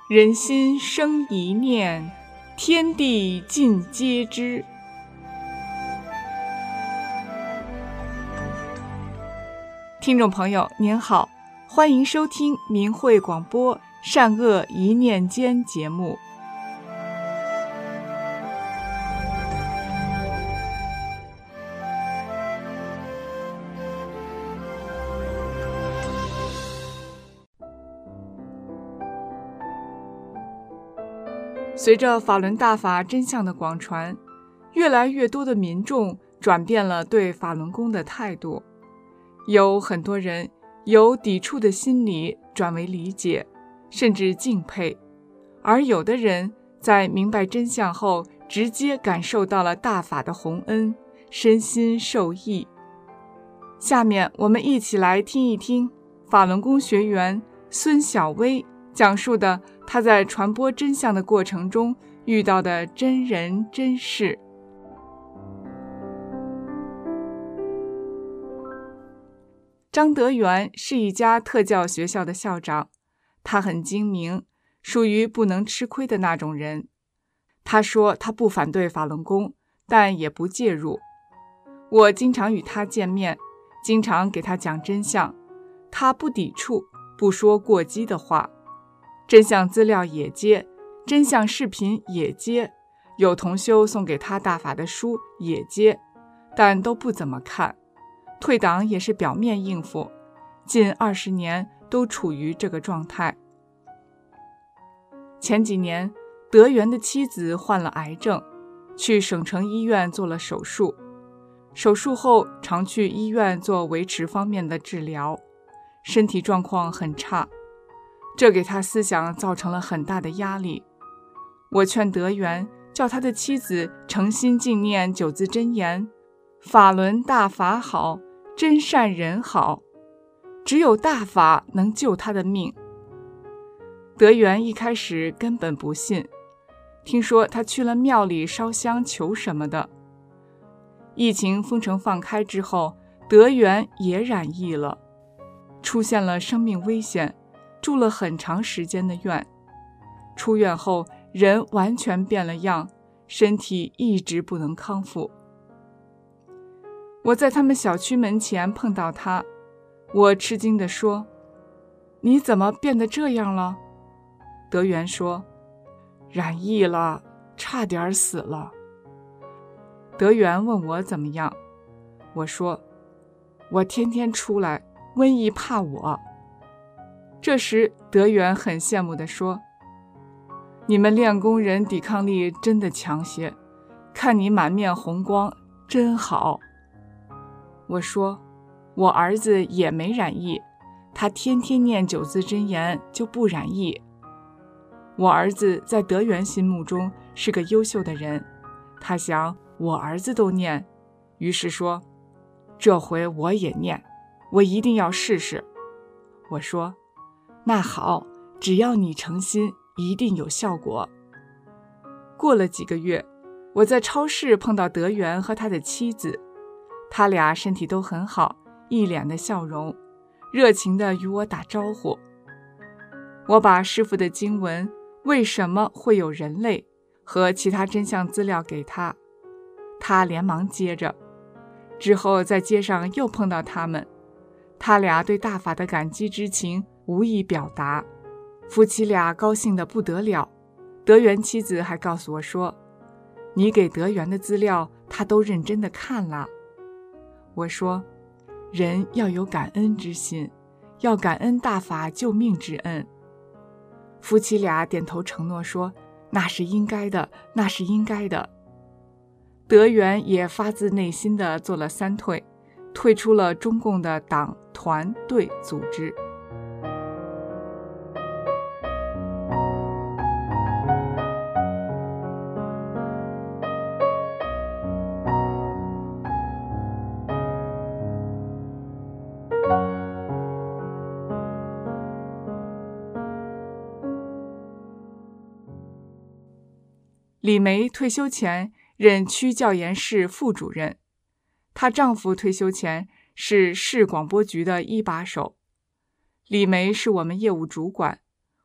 人心生一念，天地尽皆知。听众朋友您好，欢迎收听明慧广播善恶一念间节目。随着法轮大法真相的广传，越来越多的民众转变了对法轮功的态度，有很多人由抵触的心理转为理解，甚至敬佩，而有的人在明白真相后，直接感受到了大法的宏恩，身心受益。下面我们一起来听一听法轮功学员孙小薇讲述的他在传播真相的过程中遇到的真人真事。张德元是一家特教学校的校长，他很精明，属于不能吃亏的那种人。他说他不反对法轮功，但也不介入。我经常与他见面，经常给他讲真相，他不抵触，不说过激的话。真相资料也接，真相视频也接，有同修送给他大法的书也接，但都不怎么看，退档也是表面应付，近20年都处于这个状态。前几年，德元的妻子患了癌症，去省城医院做了手术，手术后常去医院做维持方面的治疗，身体状况很差，这给他思想造成了很大的压力。我劝德元叫他的妻子诚心敬念9字真言：法轮大法好，真善人好，只有大法能救他的命。德元一开始根本不信，听说他去了庙里烧香求什么的。疫情封城放开之后，德元也染疫了，出现了生命危险，住了很长时间的院。出院后人完全变了样，身体一直不能康复。我在他们小区门前碰到他，我吃惊地说：你怎么变得这样了？德元说：染疫了，差点死了。德元问我怎么样，我说：我天天出来，瘟疫怕我。这时德元很羡慕地说：你们练功人抵抗力真的强些，看你满面红光真好。我说：我儿子也没染疫，他天天念9字真言就不染疫。我儿子在德元心目中是个优秀的人，他想我儿子都念，于是说：这回我也念，我一定要试试。我说：那好，只要你诚心，一定有效果。过了几个月，我在超市碰到德元和他的妻子，他俩身体都很好，一脸的笑容，热情地与我打招呼。我把师父的经文为什么会有人类和其他真相资料给他，他连忙接着。之后在街上又碰到他们，他俩对大法的感激之情无以表达，夫妻俩高兴得不得了。德元妻子还告诉我说：你给德元的资料他都认真地看了。我说：人要有感恩之心，要感恩大法救命之恩。夫妻俩点头承诺说：那是应该的，那是应该的。德元也发自内心地做了3退，退出了中共的党团队组织。李梅退休前任区教研室副主任，她丈夫退休前是市广播局的一把手。李梅是我们业务主管，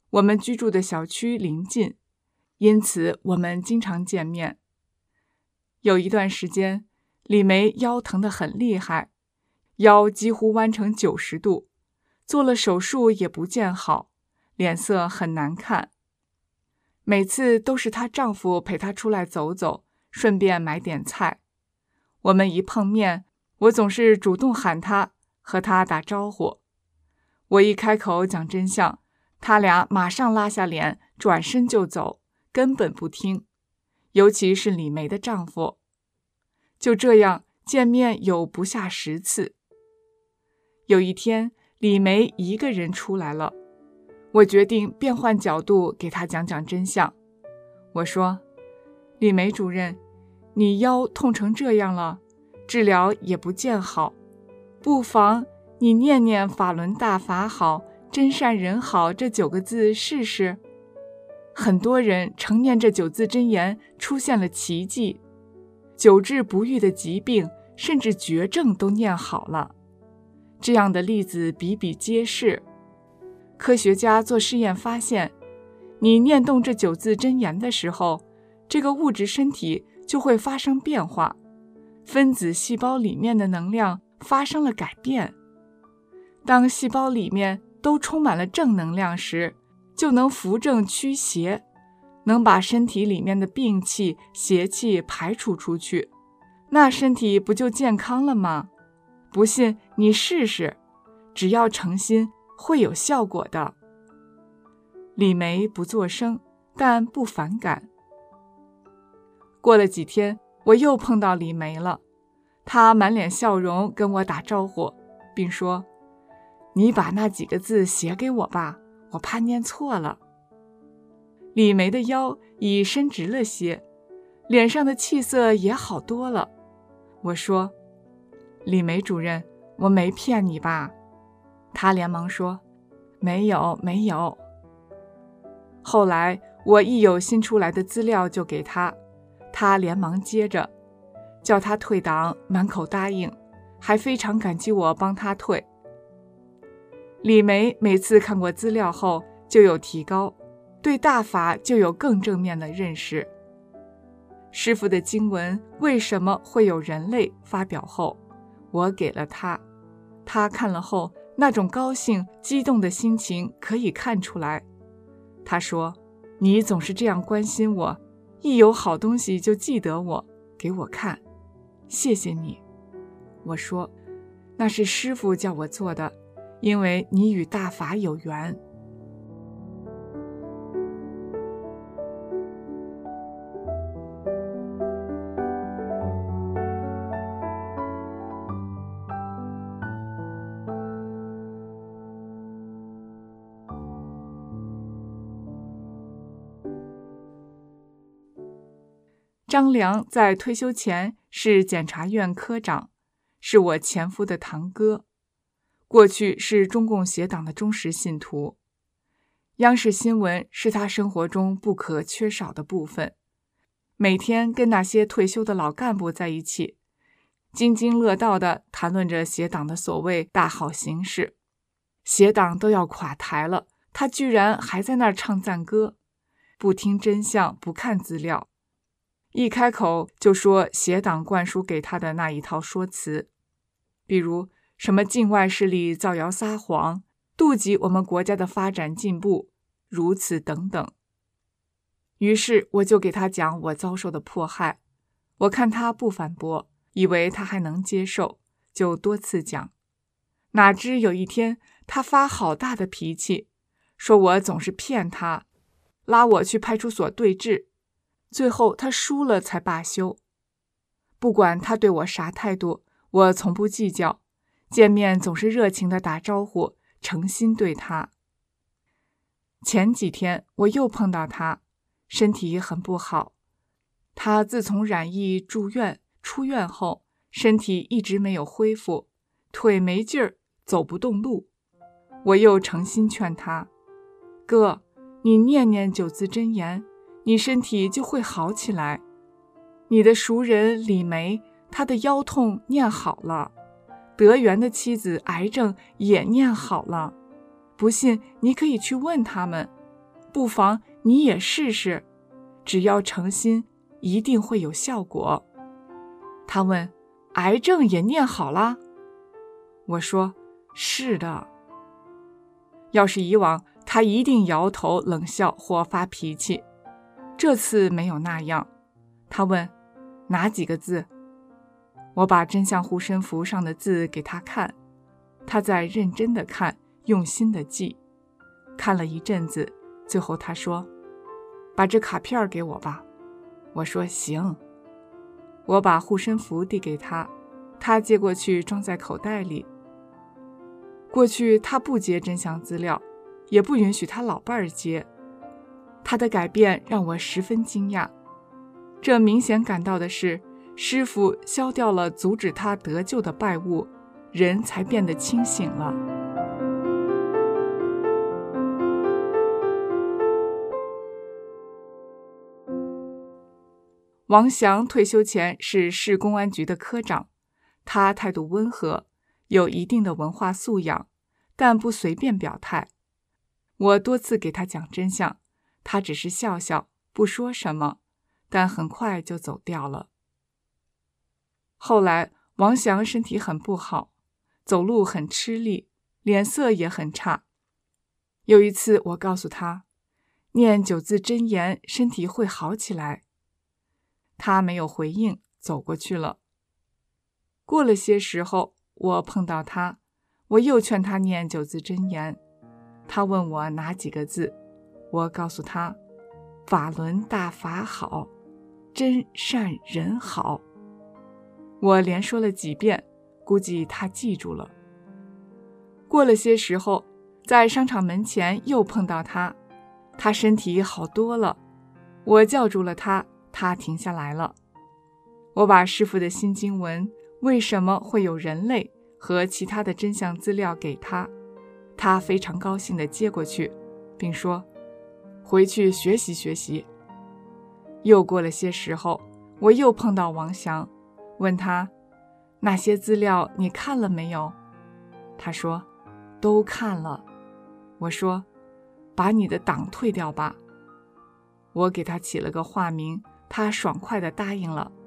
我们居住的小区邻近，因此我们经常见面。有一段时间，李梅腰疼得很厉害，腰几乎弯成90度，做了手术也不见好，脸色很难看。每次都是她丈夫陪她出来走走，顺便买点菜。我们一碰面，我总是主动喊她，和她打招呼。我一开口讲真相，他俩马上拉下脸，转身就走，根本不听。尤其是李梅的丈夫。就这样，见面有不下10次。有一天，李梅一个人出来了，我决定变换角度给她讲讲真相。我说：李梅主任，你腰痛成这样了，治疗也不见好，不妨你念念法轮大法好，真善人好这9个字试试。很多人承念这9字真言，出现了奇迹，久治不愈的疾病甚至绝症都念好了。这样的例子比比皆是。科学家做试验发现，你念动这9字真言的时候，这个物质身体就会发生变化，分子细胞里面的能量发生了改变。当细胞里面都充满了正能量时，就能扶正驱邪，能把身体里面的病气、邪气排除出去，那身体不就健康了吗？不信你试试，只要诚心，会有效果的。李梅不作声，但不反感。过了几天，我又碰到李梅了，她满脸笑容跟我打招呼，并说：你把那几个字写给我吧，我怕念错了。李梅的腰已伸直了些，脸上的气色也好多了。我说：李梅主任，我没骗你吧？她连忙说：没有，没有。后来我一有新出来的资料就给她，她连忙接着，叫她退档，满口答应，还非常感激我帮她退。李梅每次看过资料后就有提高，对大法就有更正面的认识。师父的经文为什么会有人类发表后，我给了他，他看了后那种高兴激动的心情可以看出来。他说：你总是这样关心我，一有好东西就记得我，给我看，谢谢你。我说：那是师父叫我做的，因为你与大法有缘。张良在退休前是检察院科长，是我前夫的堂哥，过去是中共协党的忠实信徒。央视新闻是他生活中不可缺少的部分，每天跟那些退休的老干部在一起，津津乐道地谈论着协党的所谓大好形势。协党都要垮台了，他居然还在那儿唱赞歌，不听真相，不看资料，一开口就说协党灌输给他的那一套说辞，比如什么境外势力造谣撒谎，妒忌我们国家的发展进步，如此等等。于是我就给他讲我遭受的迫害，我看他不反驳，以为他还能接受，就多次讲。哪知有一天他发好大的脾气，说我总是骗他，拉我去派出所对质，最后他输了才罢休。不管他对我啥态度，我从不计较，见面总是热情地打招呼，诚心对他。前几天我又碰到他，身体很不好。他自从染疫住院出院后，身体一直没有恢复，腿没劲儿，走不动路。我又诚心劝他：哥，你念念9字真言，你身体就会好起来。你的熟人李梅，她的腰痛念好了，德源的妻子癌症也念好了，不信你可以去问他们， 不妨你也试试，只要诚心，一定会有效果。他问，癌症也念好了？我说，是的。要是以往，他一定摇头冷笑或发脾气，这次没有那样。他问，哪几个字？我把真相护身符上的字给他看，他在认真地看，用心地记。看了一阵子，最后他说，把这卡片给我吧。我说，行。我把护身符递给他，他接过去装在口袋里。过去他不接真相资料，也不允许他老伴儿接。他的改变让我十分惊讶，这明显感到的是，师父消掉了阻止他得救的败物，人才变得清醒了。王祥退休前是市公安局的科长，他态度温和，有一定的文化素养，但不随便表态。我多次给他讲真相，他只是笑笑，不说什么，但很快就走掉了。后来王祥身体很不好，走路很吃力，脸色也很差。有一次我告诉他，念9字真言，身体会好起来。他没有回应，走过去了。过了些时候，我碰到他，我又劝他念9字真言。他问我哪几个字，我告诉他，法轮大法好，真善人好。我连说了几遍，估计他记住了。过了些时候，在商场门前又碰到他，他身体好多了，我叫住了他，他停下来了。我把师父的新经文为什么会有人类和其他的真相资料给他，他非常高兴地接过去，并说，回去学习学习。又过了些时候，我又碰到王祥，问他，那些资料你看了没有？他说，都看了。我说，把你的党退掉吧。我给他起了个化名，他爽快地答应了。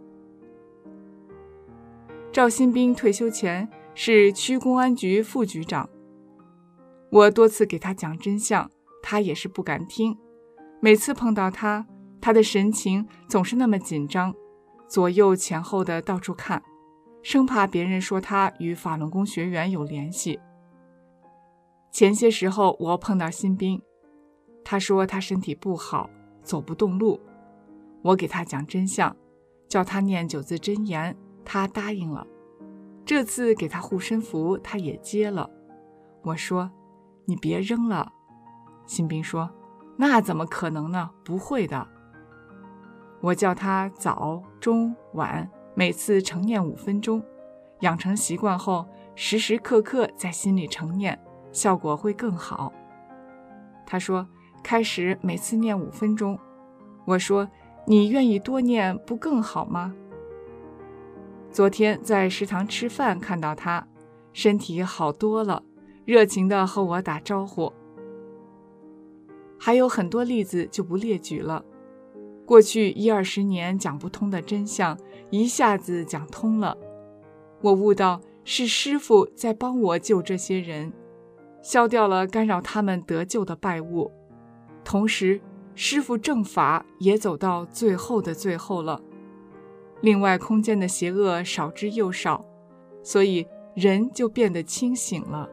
赵新兵退休前是区公安局副局长，我多次给他讲真相，他也是不敢听。每次碰到他，他的神情总是那么紧张，左右前后的到处看，生怕别人说他与法轮功学员有联系。前些时候我碰到新兵，他说他身体不好，走不动路。我给他讲真相，叫他念9字真言，他答应了。这次给他护身符，他也接了。我说，你别扔了。新兵说，那怎么可能呢？不会的。我叫他早中晚每次晨念5分钟，养成习惯后，时时刻刻在心里晨念，效果会更好。他说，开始每次念5分钟。我说，你愿意多念不更好吗？昨天在食堂吃饭看到他，身体好多了，热情地和我打招呼。还有很多例子就不列举了。过去10-20年讲不通的真相，一下子讲通了。我悟到是师父在帮我救这些人，消掉了干扰他们得救的败物，同时师父正法也走到最后的最后了。另外空间的邪恶少之又少，所以人就变得清醒了。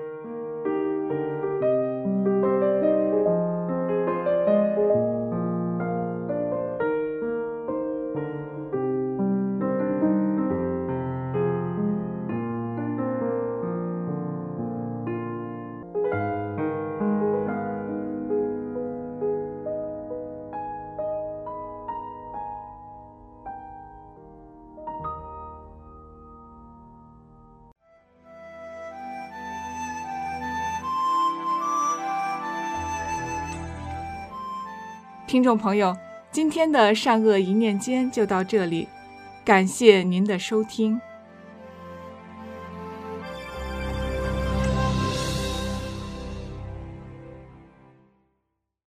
听众朋友，今天的善恶一念间就到这里，感谢您的收听。